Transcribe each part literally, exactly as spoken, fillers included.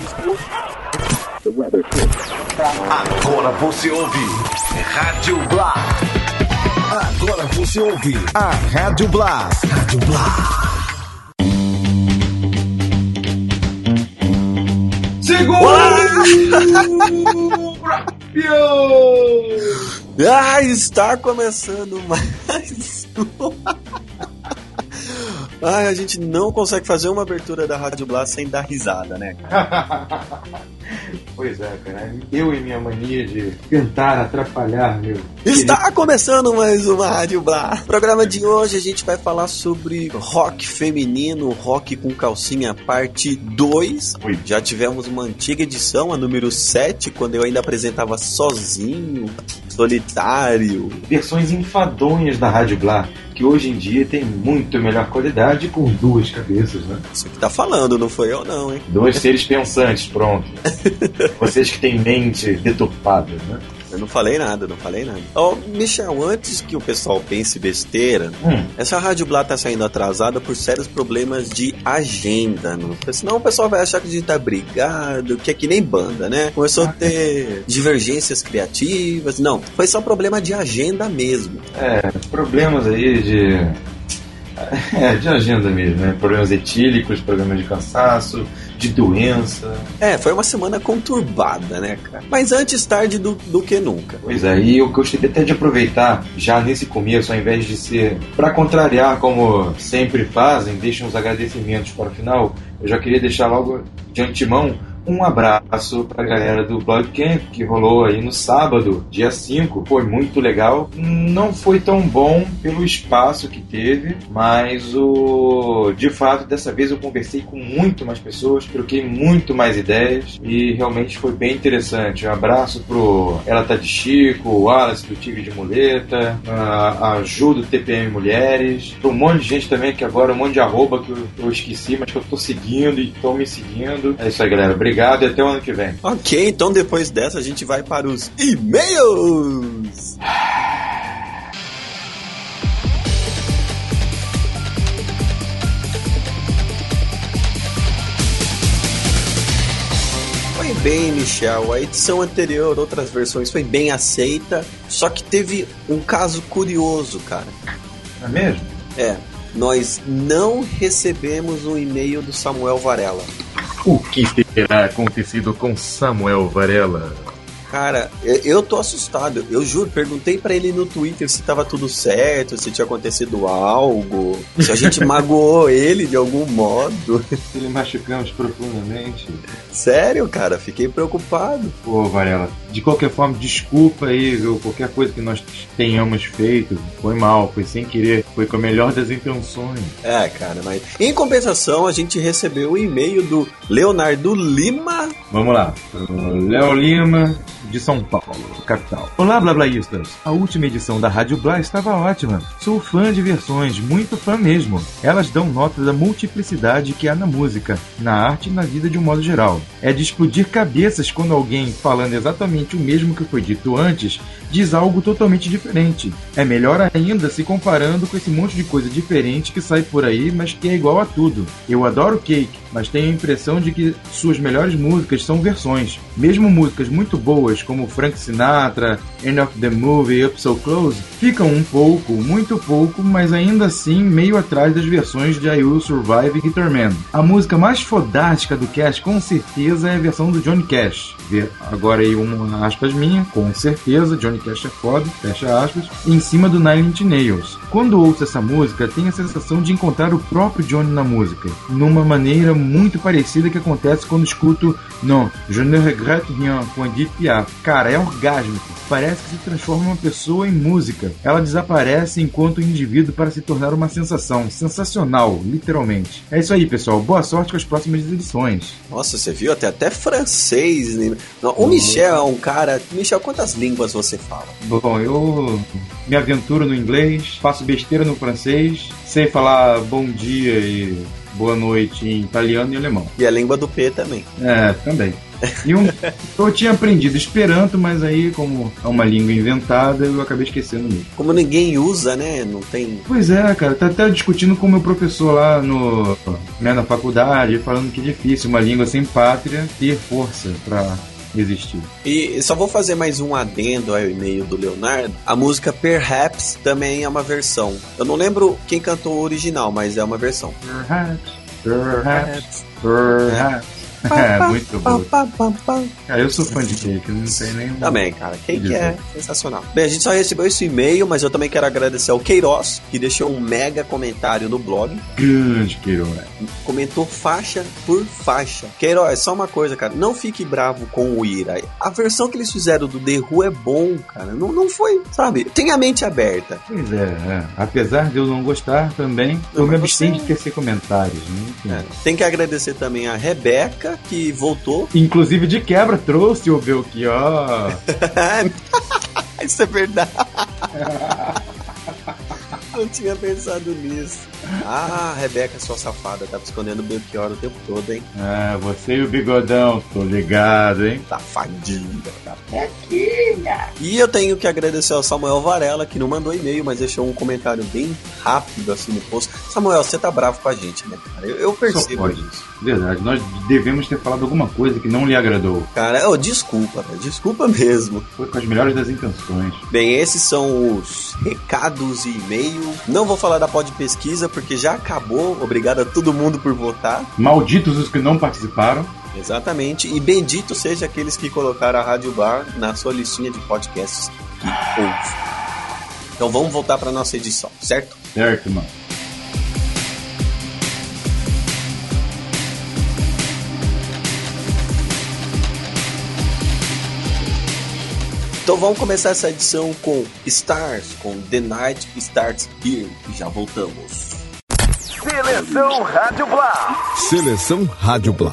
Agora você ouve Rádio Blá. Agora você ouve a Rádio Blá. Rádio Blá. Segura! Ah, está começando mais um... Ai, a gente não consegue fazer uma abertura da Rádio Blá sem dar risada, né, cara? Pois é, cara. Eu e minha mania de tentar atrapalhar, meu. Está começando mais uma Rádio Blá. No programa de hoje a gente vai falar sobre rock feminino, rock com calcinha parte dois. Oi. Já tivemos uma antiga edição, a número sete, quando eu ainda apresentava sozinho, solitário. Versões enfadonhas da Rádio Blá, que hoje em dia tem muito melhor qualidade com duas cabeças, né? Você que tá falando, não foi eu não, hein? Dois seres pensantes, pronto. Vocês que têm mente deturpada, né? Eu não falei nada, não falei nada. Ó, oh, Michel, antes que o pessoal pense besteira, hum. essa Rádio Blá tá saindo atrasada por sérios problemas de agenda, não? Porque senão o pessoal vai achar que a gente tá brigado, que é que nem banda, né? Começou a ter divergências criativas. Não, foi só problema de agenda mesmo. É, problemas aí de... É, de agenda mesmo, né? Problemas etílicos, problemas de cansaço, de doença. É, foi uma semana conturbada, né, cara? Mas antes tarde do, do que nunca. Pois é, e eu gostaria até de aproveitar, já nesse começo, ao invés de ser, para contrariar como sempre fazem, deixam os agradecimentos para o final, eu já queria deixar logo de antemão um abraço pra galera do Blood Camp, que rolou aí no sábado, dia cinco. Foi muito legal. Não foi tão bom pelo espaço que teve, mas o de fato, dessa vez eu conversei com muito mais pessoas, troquei muito mais ideias e realmente foi bem interessante. Um abraço pro Ela Tá de Chico, o Wallace do Tigre de Muleta, a, a Ju do T P M Mulheres, pra um monte de gente também, que agora um monte de arroba que eu, eu esqueci, mas que eu tô seguindo e tô me seguindo. É isso aí, galera. Obrigado. Obrigado e até o ano que vem. Ok, então depois dessa a gente vai para os e-mails. Foi bem, Michel. A edição anterior, outras versões, foi bem aceita. Só que teve um caso curioso, cara. Não é mesmo? É. Nós não recebemos um e-mail do Samuel Varela. O que terá acontecido com Samuel Varela? Cara, eu tô assustado. Eu juro, perguntei pra ele no Twitter se tava tudo certo, se tinha acontecido algo, se a gente magoou ele de algum modo. Se ele machucamos profundamente. Sério, cara, fiquei preocupado. Pô, Varela, de qualquer forma, desculpa aí, viu? Qualquer coisa que nós tenhamos feito, foi mal, foi sem querer, foi com a melhor das intenções. É, cara, mas em compensação, a gente recebeu o e-mail do Leonardo Lima. Vamos lá, Léo Lima, de São Paulo, capital. Olá, blablaístas! A última edição da Rádio Blá estava ótima. Sou fã de versões, muito fã mesmo. Elas dão nota da multiplicidade que há na música, na arte e na vida de um modo geral. É de explodir cabeças quando alguém, falando exatamente o mesmo que foi dito antes, diz algo totalmente diferente. É melhor ainda se comparando com esse monte de coisa diferente que sai por aí, mas que é igual a tudo. Eu adoro Cake, mas tenho a impressão de que suas melhores músicas são versões. Mesmo músicas muito boas, como Frank Sinatra, End of the Movie, Up So Close, ficam um pouco, muito pouco, mas ainda assim meio atrás das versões de I Will Survive e Guitar Man. A música mais fodástica do Cash, com certeza, é a versão do Johnny Cash. Agora aí uma aspas minha, com certeza, Johnny Cash é foda, fecha aspas, em cima do Nine Inch Nails. Quando ouço essa música, tenho a sensação de encontrar o próprio Johnny na música, numa maneira muito parecida que acontece quando escuto Non, je ne regrette rien, com Edith Piaf. Cara, é orgásmico. Parece que se transforma uma pessoa em música. Ela desaparece enquanto indivíduo para se tornar uma sensação. Sensacional, literalmente. É isso aí, pessoal. Boa sorte com as próximas edições. Nossa, você viu? Até, até francês. Né? Não, o Michel é um cara... Michel, quantas línguas você fala? Bom, eu me aventuro no inglês, faço besteira no francês, sei falar bom dia e boa noite em italiano e alemão. E a língua do P também. É, também. E um, eu tinha aprendido Esperanto, mas aí, como é uma língua inventada, eu acabei esquecendo mesmo. Como ninguém usa, né? Não tem... Pois é, cara. Tá até discutindo com o meu professor lá no, né, na faculdade, falando que é difícil uma língua sem pátria ter força pra existir. E só vou fazer mais um adendo ao e-mail do Leonardo. A música Perhaps também é uma versão. Eu não lembro quem cantou o original, mas é uma versão. Perhaps, perhaps, perhaps. É, muito bom. Cara, eu sou fã de Cake, não sei nem... Também, cara, Cake é sensacional. Bem, a gente só recebeu esse e-mail, mas eu também quero agradecer ao Queiroz, que deixou um mega comentário no blog. Grande Queiroz. Comentou faixa por faixa. Queiroz, só uma coisa, cara, não fique bravo com o Ira. A versão que eles fizeram do The Who é bom, cara. Não, não foi, sabe? Tenha a mente aberta. Pois é, é. Apesar de eu não gostar também, eu me abstenho de tecer comentários. Né? É. Tem que agradecer também a Rebeca, que voltou. Inclusive, de quebra, trouxe o Belchior. Isso é verdade. Não tinha pensado nisso. Ah, Rebeca, sua safada, tava escondendo o Belchior o tempo todo, hein? Ah, você e o Bigodão, tô ligado, hein? Safadinha, safadinha. E eu tenho que agradecer ao Samuel Varela, que não mandou e-mail, mas deixou um comentário bem rápido assim no post. Samuel, você tá bravo com a gente, né, cara? Eu, eu percebo isso. Verdade, nós devemos ter falado alguma coisa que não lhe agradou. Cara, oh, desculpa, né? Desculpa mesmo. Foi com as melhores das intenções. Bem, esses são os recados e e-mails. Não vou falar da pod pesquisa, porque já acabou. Obrigado a todo mundo por votar. Malditos os que não participaram. Exatamente. E bendito seja aqueles que colocaram a Rádio Bar na sua listinha de podcasts que ouve. Então vamos voltar para nossa edição, certo? Certo, mano. Então vamos começar essa edição com Stars, com The Night Starts Here. E já voltamos. Seleção Rádio Blá. Seleção Rádio Blá.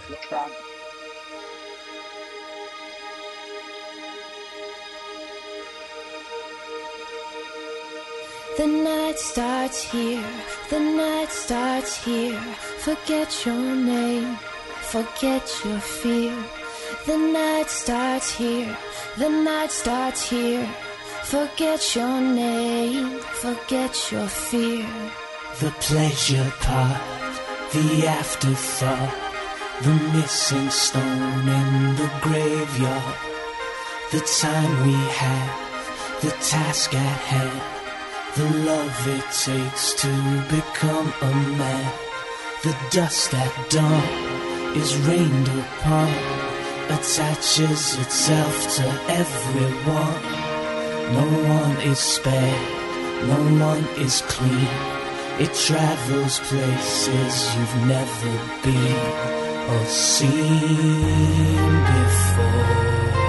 The night starts here, the night starts here. Forget your name, forget your fear. The night starts here, the night starts here. Forget your name, forget your fear. The pleasure part, the afterthought, the missing stone in the graveyard. The time we have, the task at hand, the love it takes to become a man. The dust at dawn is rained upon, attaches itself to everyone. No one is spared, no one is clean. It travels places you've never been or seen before.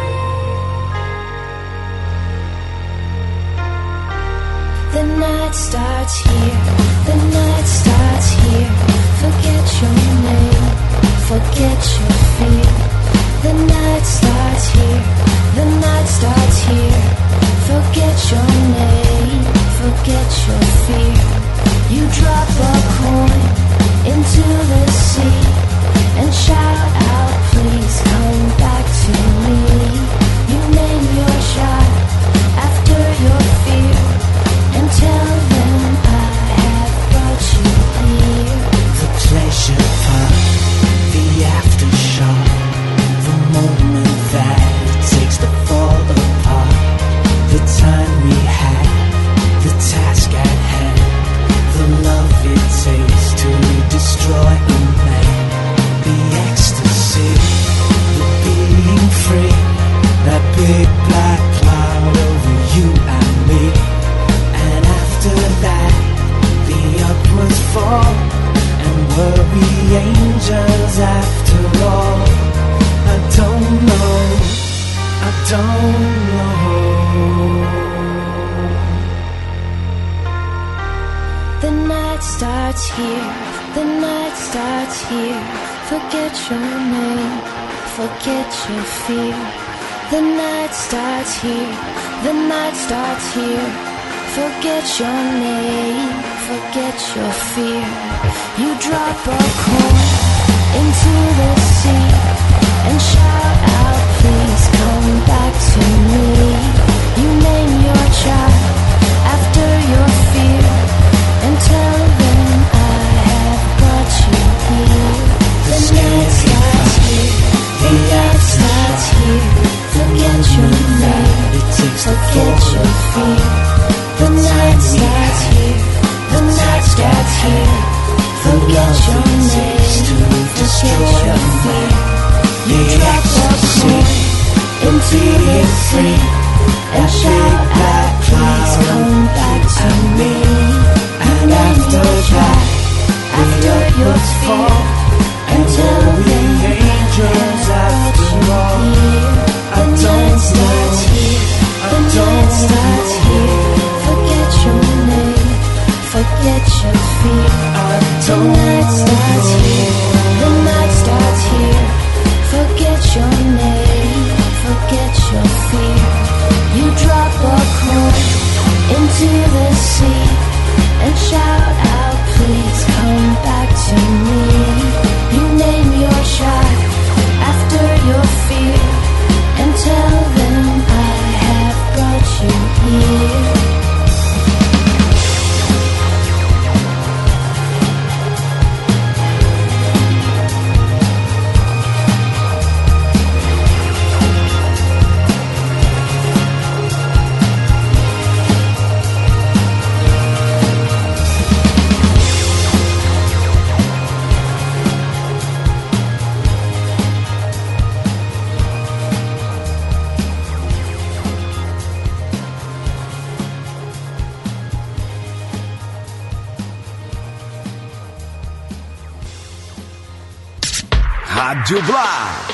The night starts here, the night starts here. Forget your name, forget your fear. The night starts here, the night starts here. Forget your name, forget your fear. You drop a coin into the sea and shout out, please come back to me. You name your shot after your fear and tell them I have brought you here. The pleasure part, the aftershock, the moment that it takes to fall apart. The time we had, the task at hand, the love it takes to destroy a man. The ecstasy, the being free, that big black cloud over you and me. And after that, the upward fall, and were we angels after all? I don't know, I don't know. The night starts here, the night starts here. Forget your name, forget your fear. The night starts here, the night starts here. Forget your name, forget your fear. You drop a coin into the sea and shout your fear. You drop the coin into the sea and shout out, please come back to me. And after that, after your fear, until the angels after all. I don't start here, the night starts here. Forget your name, forget your fear. The night starts here, the night starts here. Forget your name, forget your fear. You drop a coin into the sea and shout out, please come back to me. You name your shot after your fear and tell them I have brought you here. Rádio Blá.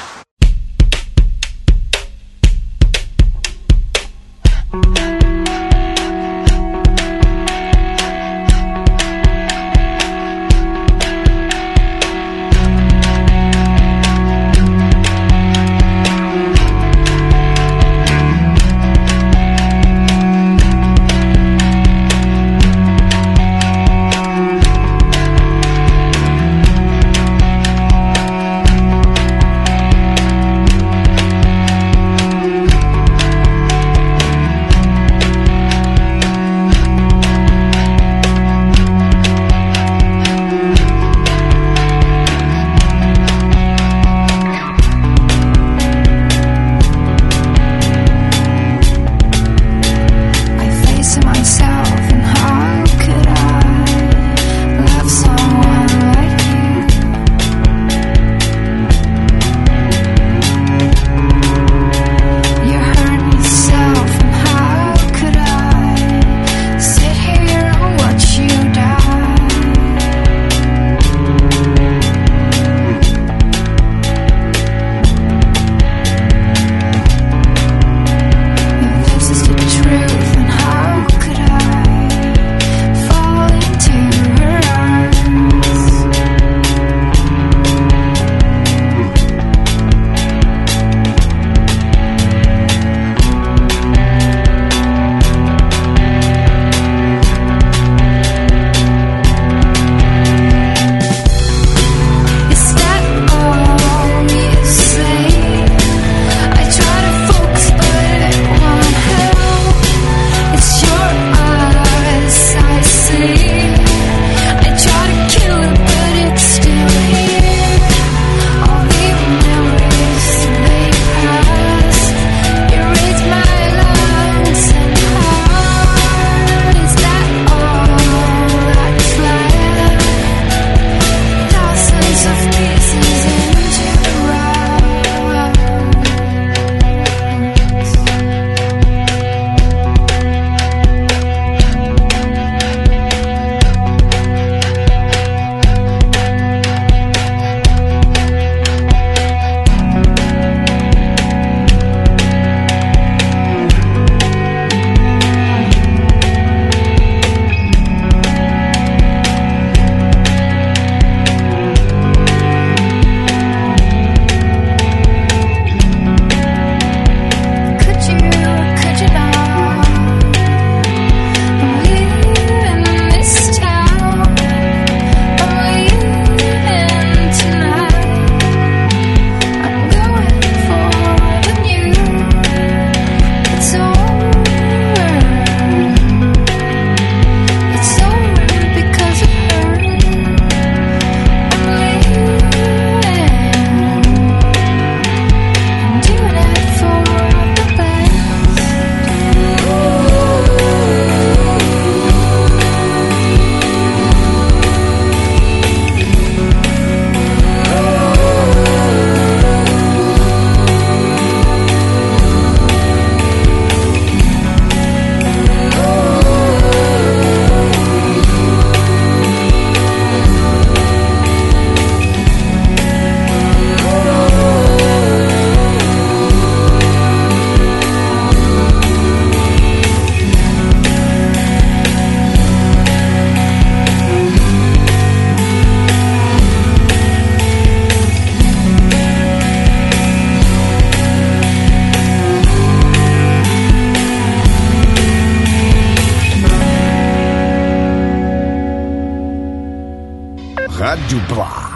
Rádio Blá.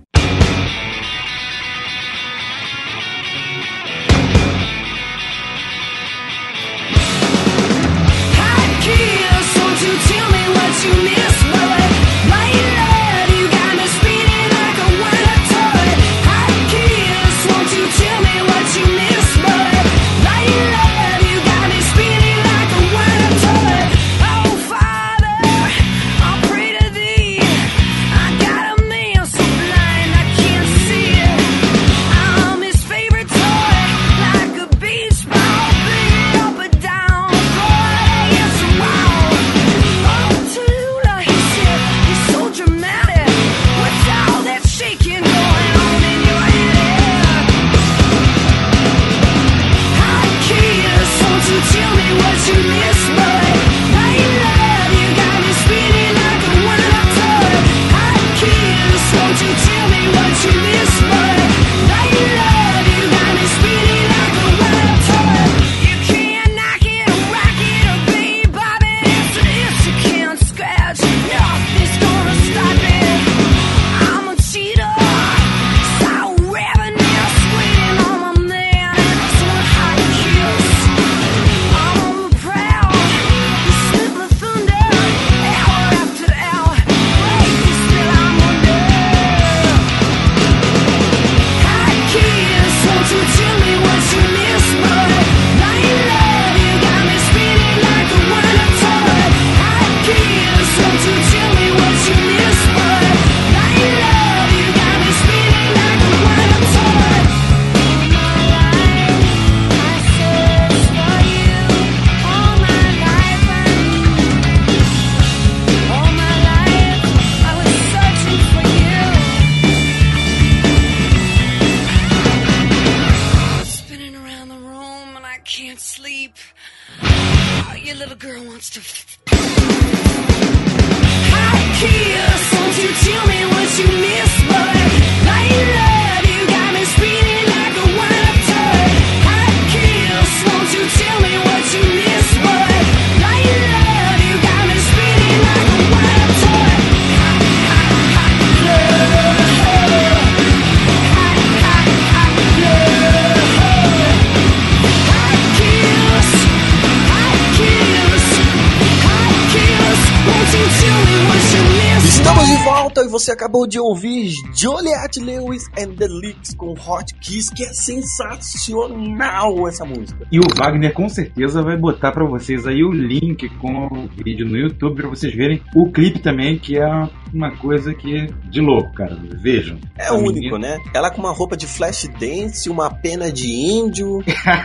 Você acabou de ouvir Juliette Lewis and the Leaks com Hot Kiss, que é sensacional essa música. E o Wagner com certeza vai botar pra vocês aí o link com o vídeo no YouTube pra vocês verem o clipe também, que é uma coisa que de louco, cara. Vejam. É único, menina, né? Ela com uma roupa de flash dance, uma pena de índio.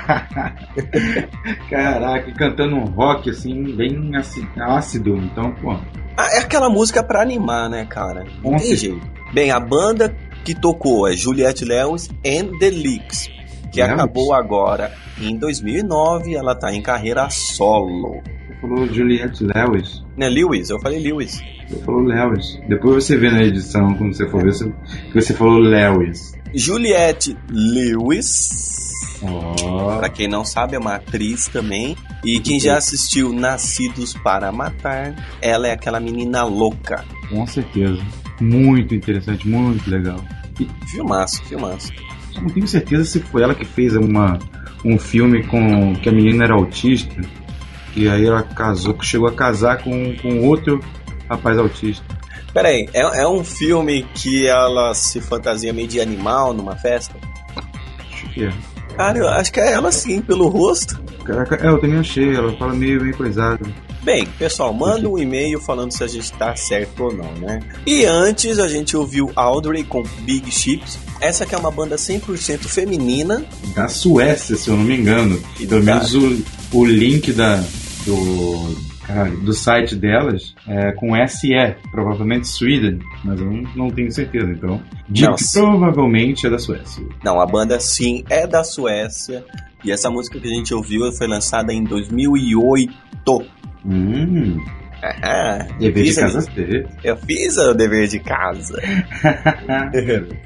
Caraca, cantando um rock assim, bem ácido, então, pô. Ah, é aquela música pra animar, né, cara? Não tem jeito. Bem, a banda que tocou é Juliette Lewis and the Leaks, que Lewis? acabou agora em dois mil e nove. Ela tá em carreira solo. Você falou Juliette Lewis? Não é Lewis, eu falei Lewis. Você falou Lewis. Depois você vê na edição, quando você for ver, que você falou Lewis. Juliette Lewis. Oh. Pra quem não sabe, é uma atriz também. E quem já assistiu Nascidos para Matar, ela é aquela menina louca. Com certeza. Muito interessante, muito legal. E filmaço, filmaço. Só não tenho certeza se foi ela que fez uma, um filme com que a menina era autista. E aí ela casou, chegou a casar com, com outro rapaz autista. Peraí, é, é um filme que ela se fantasia meio de animal numa festa? Acho que é. Cara, eu acho que é ela sim, pelo rosto. Caraca, é, eu também achei, ela fala meio, meio coisada. Bem, pessoal, manda um e-mail falando se a gente tá certo ou não, né? E antes a gente ouviu Audrey com Big Ships. Essa que é uma banda cem por cento feminina. Da Suécia, se eu não me engano. E pelo menos o, o link da, do, caralho, do site delas é com S E, provavelmente Sweden, mas eu não, não tenho certeza, então. Digo que provavelmente é da Suécia. Não, a banda sim é da Suécia. E essa música que a gente ouviu foi lançada em dois mil e oito. Hum. Ah, dever de casa feito. Eu fiz o dever de casa.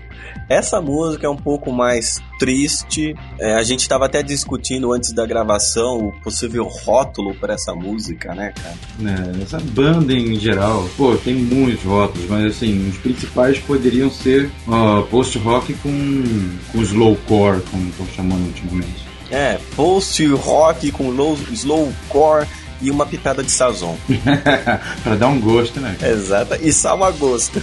Essa música é um pouco mais triste. É, a gente estava até discutindo antes da gravação o possível rótulo para essa música, né, cara? É, essa banda em geral, pô, tem muitos rótulos, mas assim, os principais poderiam ser uh, post-rock com, com slowcore, como estão chamando ultimamente. É, post-rock com low, slowcore e uma pitada de sazon. Pra dar um gosto, né? Exato, e sal a gosto.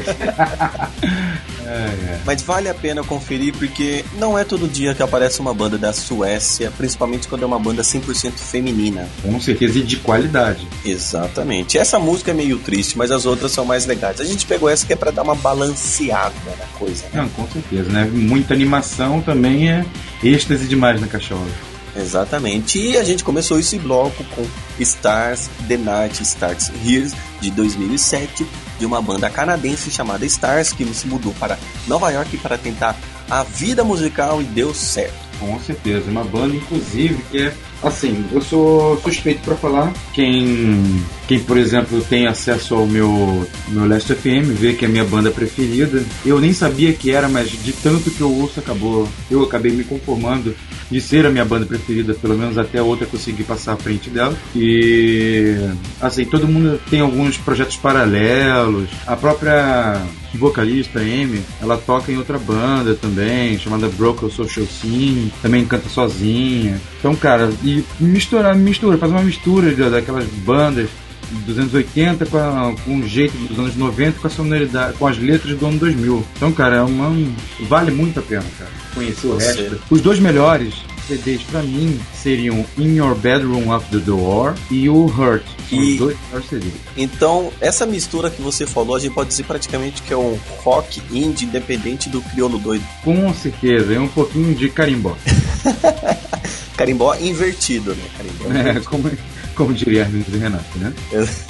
é, é. Mas vale a pena conferir porque não é todo dia que aparece uma banda da Suécia, principalmente quando é uma banda cem por cento feminina. Com certeza, e de qualidade. Exatamente. Essa música é meio triste, mas as outras são mais legais. A gente pegou essa que é pra dar uma balanceada na coisa, né? Não, com certeza, né? Muita animação também é êxtase demais na cachola. Exatamente. E a gente começou esse bloco com Stars, The Night Starts Here, de dois mil e sete, de uma banda canadense chamada Stars, que se mudou para Nova York para tentar a vida musical e deu certo. Com certeza, uma banda inclusive que é, assim, eu sou suspeito para falar, quem, quem por exemplo tem acesso ao meu, meu Last F M, vê que é a minha banda preferida, eu nem sabia que era, mas de tanto que eu ouço, acabou, eu acabei me conformando de ser a minha banda preferida, pelo menos até a outra conseguir passar à frente dela. E assim, todo mundo tem alguns projetos paralelos, a própria vocalista Amy, ela toca em outra banda também, chamada Broken Social Scene, também canta sozinha. Então, cara, e misturar, mistura, faz uma mistura daquelas bandas dos anos oitenta com, a, com o jeito dos anos noventa, com a sonoridade, com as letras do ano dois mil. Então, cara, é uma, vale muito a pena, cara, conhecer o Você. resto. Os dois melhores C Ds pra mim seriam In Your Bedroom After the War e o Hurt. São E- os dois melhores C Ds. Então, essa mistura que você falou, a gente pode dizer praticamente que é um rock indie independente do crioulo doido. Com certeza, é um pouquinho de carimbó. Carimbó invertido, né? Carimbó É, como, como diria Hermes e Renato, né?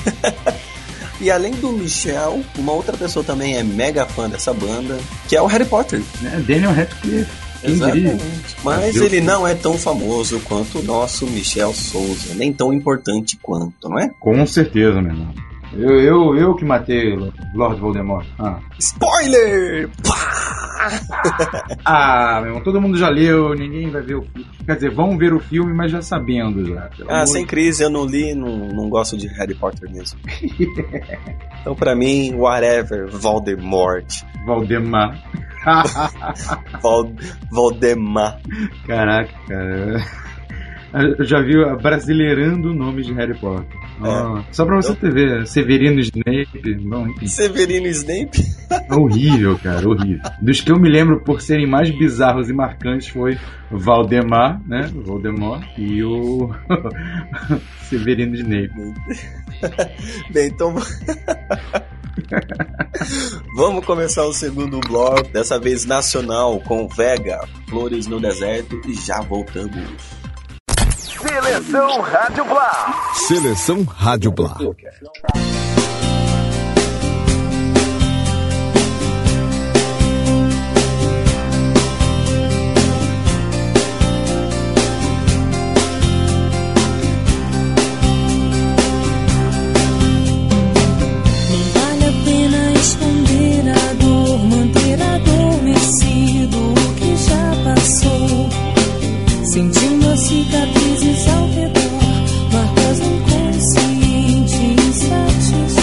E além do Michel, uma outra pessoa também é mega fã dessa banda, que é o Harry Potter. É Daniel Radcliffe. Quem diria? Mas Eu- ele não é tão famoso quanto o nosso Michel Souza, nem tão importante quanto, não é? Com certeza, meu irmão. Eu, eu, eu que matei Lord Voldemort. Ah. Spoiler! Pá! ah, meu irmão, todo mundo já leu, ninguém vai ver o filme. Quer dizer, vão ver o filme, mas já sabendo já. Pelo Ah, amor sem de- crise, eu não li, não, não gosto de Harry Potter mesmo. Então pra mim, whatever, Voldemort. Valdemar. Val, Voldemar. Caraca, cara. Eu já vi brasileirando o nome de Harry Potter. Ah, só pra você ter ver, Severino Snape. Bom, enfim. Severino Snape. Horrível, cara, horrível. Dos que eu me lembro por serem mais bizarros e marcantes foi Valdemar, né? Voldemort e o Severino Snape. Bem, então vamos começar o segundo bloco, dessa vez nacional, com Vega, Flores no Deserto, e já voltamos. Seleção Rádio Blá. Seleção Rádio Blá. Não vale a pena esconder a dor, manter adormecido o que já passou, sentindo as cicatrizes ao redor, marcas no consciente insatisfação.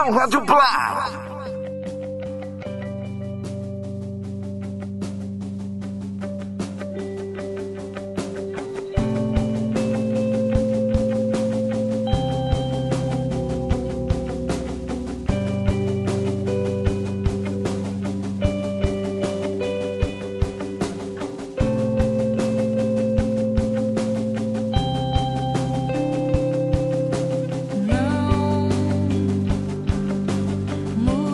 Conexão Rádio Blá. Move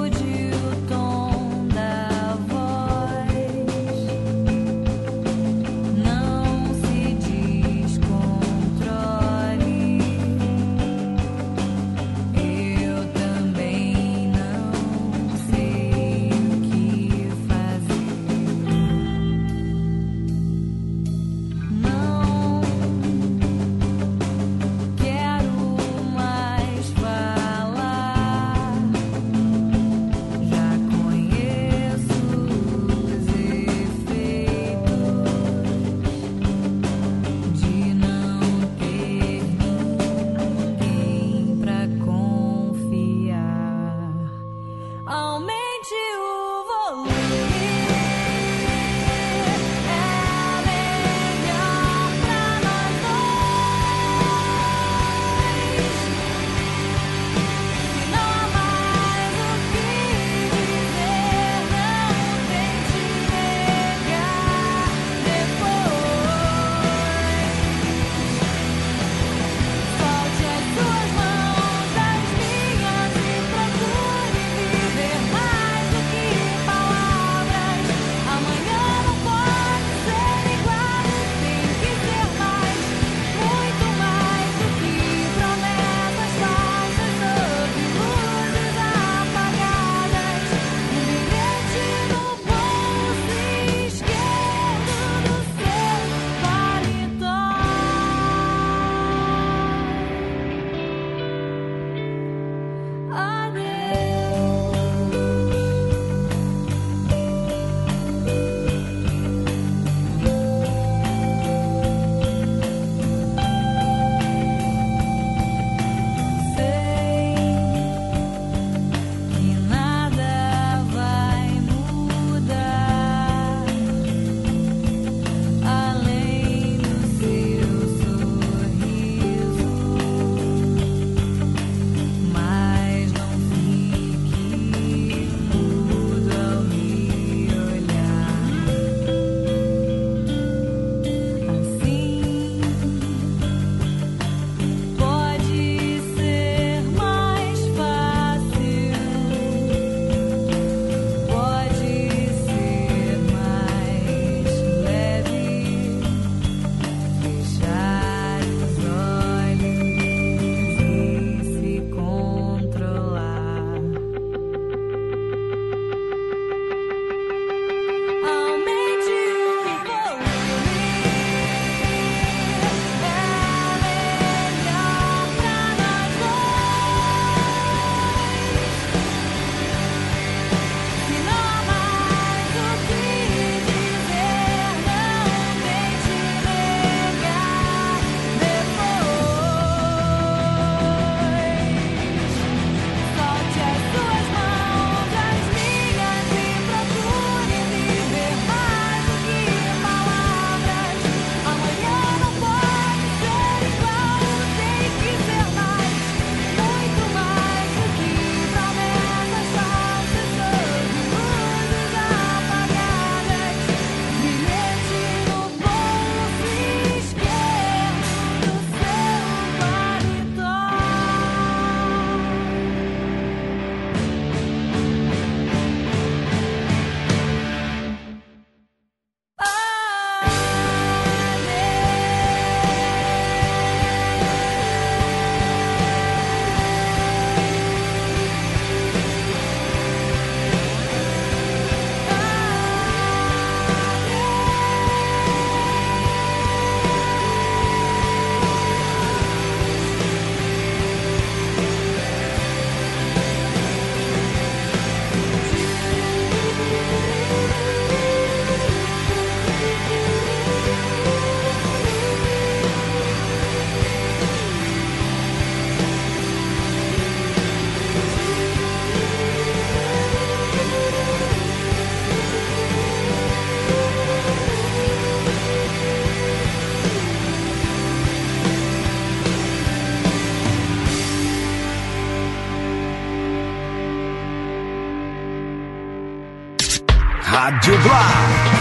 Rádio Blá.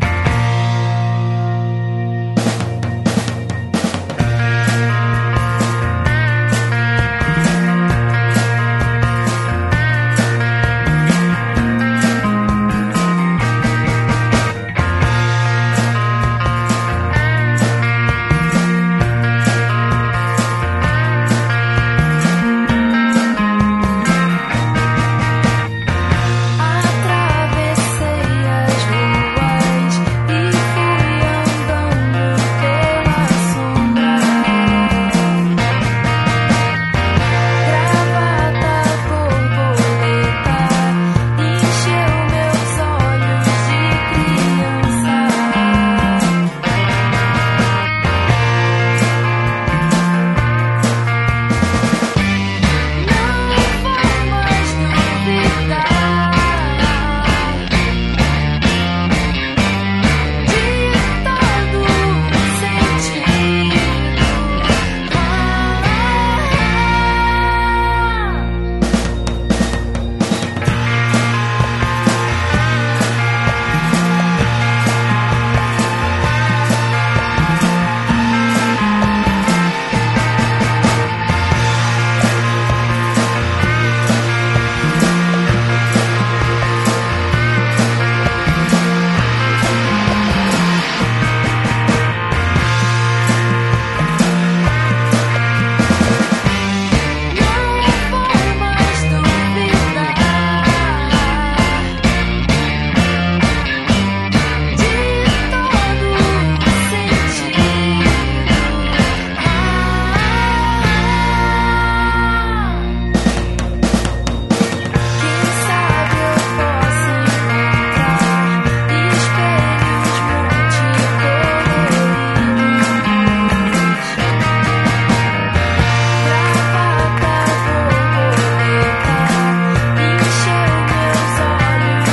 Atravessei as ruas e fui andando pela sombra. Gravata borboleta encheu meus olhos de criança. Não vou mais duvidar de todo sentido. Não vou mais duvidar de todo sentido. Quem sabe eu possa encontrar espelhos multicoloridos. Gravata borboleta encheu meus olhos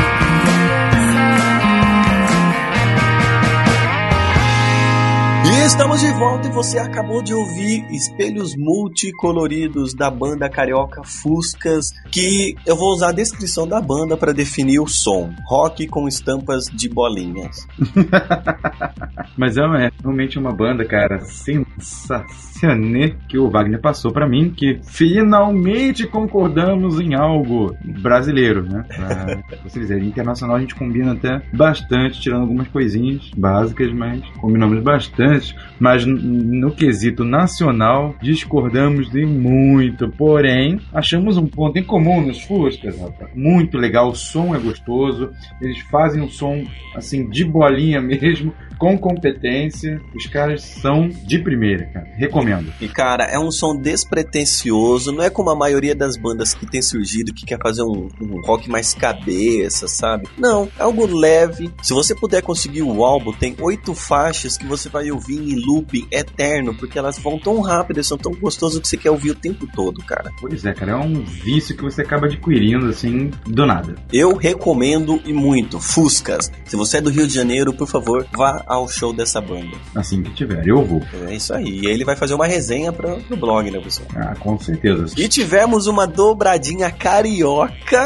de criança. E estamos de volta e você acabou de ouvir Espelhos Multicoloridos da banda carioca Fuscas, que eu vou usar a descrição da banda para definir o som: rock com estampas de bolinhas. Mas é, é realmente uma banda, cara, sensacional que o Wagner passou pra mim, que finalmente concordamos em algo brasileiro, né? Pra vocês verem, internacional a gente combina até bastante, tirando algumas coisinhas básicas, mas combinamos bastante. Mas n- no quesito nacional, discordamos de muito. Porém, achamos um ponto em comum nos Fuscas, rapaz. Muito legal, o som é gostoso, eles fazem um som, assim, de bolinha mesmo, com competência. Os caras são de primeira, cara. Recomendo. E cara, é um som despretensioso, não é como a maioria das bandas que tem surgido, que quer fazer um, um rock mais cabeça, sabe? Não, é algo leve. Se você puder conseguir o álbum, tem oito faixas que você vai ouvir em looping eterno, porque elas vão tão rápidas, são tão gostosas que você quer ouvir o tempo todo, cara. Pois é, cara. É um vício que você acaba adquirindo, assim, do nada. Eu recomendo e muito, Fuscas. Se você é do Rio de Janeiro, por favor, vá ao show dessa banda. Assim que tiver, eu vou. É isso aí. E ele vai fazer uma resenha pra, pro blog, né, pessoal? Ah, com certeza. E tivemos uma dobradinha carioca.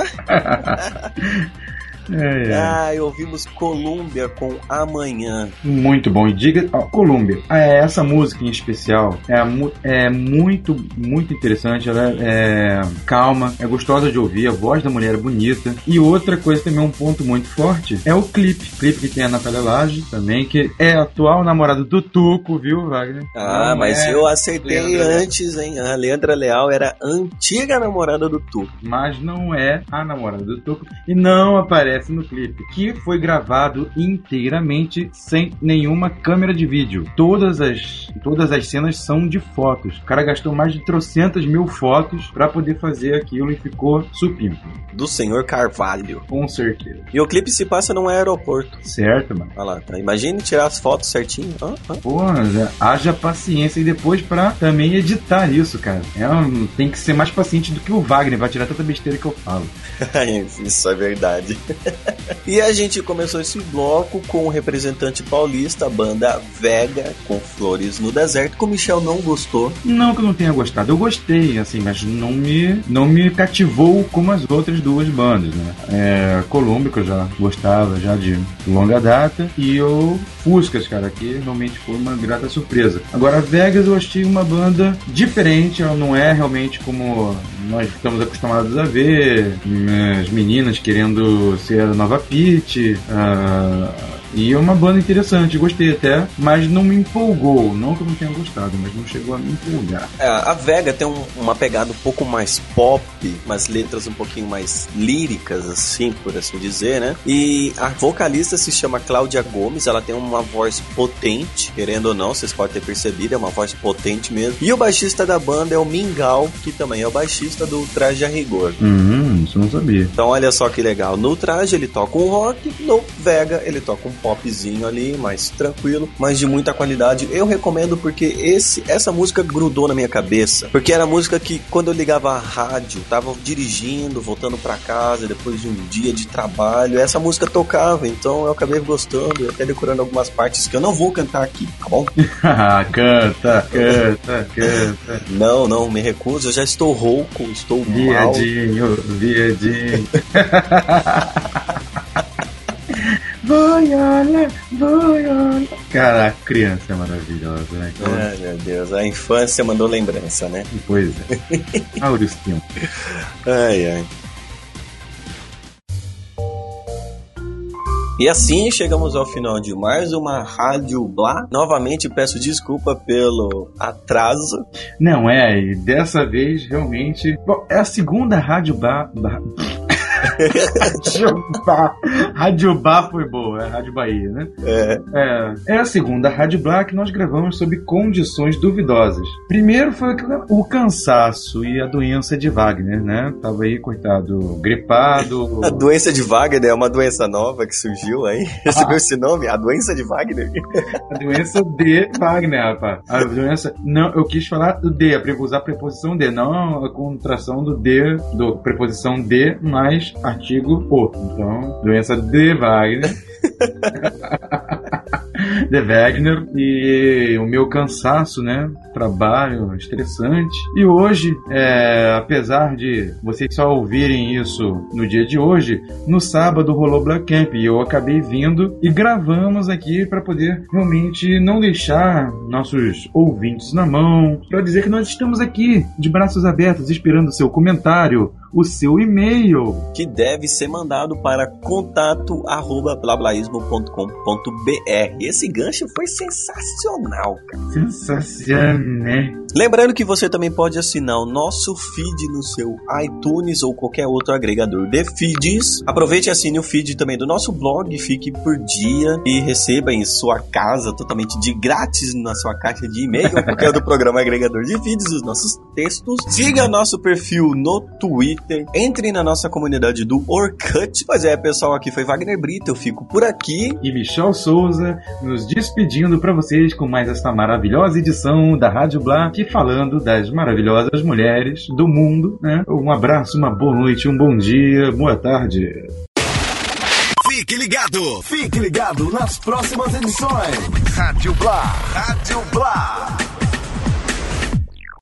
É, é. Ah, e ouvimos Colômbia com Amanhã. Muito bom. E diga, ó, Colômbia, é, essa música em especial é, mu- é muito, muito interessante. Ela é, é calma, é gostosa de ouvir, a voz da mulher é bonita. E outra coisa também, um ponto muito forte, é o clipe. Clipe que tem a Natália Laje também, que é a atual namorada do Tuco, viu, Wagner? Ah, Não mas é eu acertei Leandra Leal. antes, hein? A Leandra Leal era a antiga namorada do Tuco. Mas não é a namorada do Tuco e não aparece no clipe, que foi gravado inteiramente sem nenhuma câmera de vídeo. Todas as, todas as cenas são de fotos. O cara gastou mais de trocentas mil fotos pra poder fazer aquilo e ficou supimpo. Do senhor Carvalho. Com certeza. E o clipe se passa num aeroporto. Certo, mano? Olha lá, tá? Imagine tirar as fotos certinho. Ah, ah. Pô, já, haja paciência e depois pra também editar isso, cara. É um, tem que ser mais paciente do que o Wagner, vai tirar tanta besteira que eu falo. Isso é verdade. E a gente começou esse bloco com o representante paulista, a banda Vega, com Flores no Deserto, que o Michel não gostou. Não que eu não tenha gostado, eu gostei, assim, mas não me, não me cativou como as outras duas bandas, né? É, Colômbia, que eu já gostava já de longa data, e o Fuscas, cara, que realmente foi uma grata surpresa. Agora, a Vegas eu achei uma banda diferente, ela não é realmente como nós estamos acostumados a ver, as meninas querendo ser a nova Pitty, uh, e é uma banda interessante, gostei até, mas não me empolgou, não que eu não tenha gostado, mas não chegou a me empolgar. É, a Vega tem um, uma pegada um pouco mais pop, umas letras um pouquinho mais líricas, assim, por assim dizer, né? E a vocalista se chama Cláudia Gomes, ela tem uma voz potente, querendo ou não, vocês podem ter percebido, é uma voz potente mesmo. E o baixista da banda é o Mingau, que também é o baixista do Traje a Rigor. Hum, isso eu não sabia. Então olha só que legal, no Traje ele toca um rock, no Vega ele toca um popzinho ali, mais tranquilo, mas de muita qualidade. Eu recomendo porque esse, essa música grudou na minha cabeça, porque era a música que quando eu ligava a rádio, tava dirigindo, voltando pra casa, depois de um dia de trabalho, essa música tocava, então eu acabei gostando e até decorando algumas partes que eu não vou cantar aqui, tá bom? Canta, canta, canta. Não, não, me recuso, eu já estou rouco, estou mal. Viadinho, viadinho. Boiola, boiola. Cara, a criança é maravilhosa, né? Ai, meu Deus, a infância mandou lembrança, né? Pois é. Auristinho. Ai, ai. E assim chegamos ao final de mais uma Rádio Blá. Novamente peço desculpa pelo atraso. Não é, e dessa vez realmente... Bom, é a segunda Rádio Blá... Blá... Rádio Blá. Rádio Blá foi boa, é a Rádio Bahia, né? É. é. É a segunda Rádio Blá que nós gravamos sob condições duvidosas. Primeiro foi o cansaço e a doença de Wagner, né? Tava aí, coitado, gripado. A doença de Wagner é uma doença nova que surgiu aí. Recebeu ah. esse nome? A doença de Wagner? A doença de Wagner, rapaz. A doença... Não, eu quis falar do D, usar a preposição de, não a contração do D, do preposição de, mais artigo o. Então, doença de Wagner. De Wagner. E o meu cansaço, né? Trabalho estressante. E hoje, é, apesar de vocês só ouvirem isso no dia de hoje, no sábado rolou Black Camp e eu acabei vindo e gravamos aqui para poder realmente não deixar nossos ouvintes na mão, para dizer que nós estamos aqui de braços abertos esperando o seu comentário, o seu e-mail, que deve ser mandado para contato arroba blablaísmo ponto com ponto br. Esse gancho foi sensacional, cara. Sensacional, né? Lembrando que você também pode assinar o nosso feed no seu iTunes ou qualquer outro agregador de feeds. Aproveite e assine o feed também do nosso blog, fique por dia e receba em sua casa totalmente de grátis na sua caixa de e-mail, porque é do programa agregador de feeds, os nossos textos. Siga nosso perfil no Twitter, entre na nossa comunidade do Orkut. Pois é, pessoal, aqui foi Wagner Brito, eu fico por aqui. E Michel Souza, nos despedindo para vocês com mais esta maravilhosa edição da Rádio Blá, que falando das maravilhosas mulheres do mundo, né? Um abraço, uma boa noite, um bom dia, boa tarde. Fique ligado, fique ligado nas próximas edições. Rádio Blá, Rádio Blá.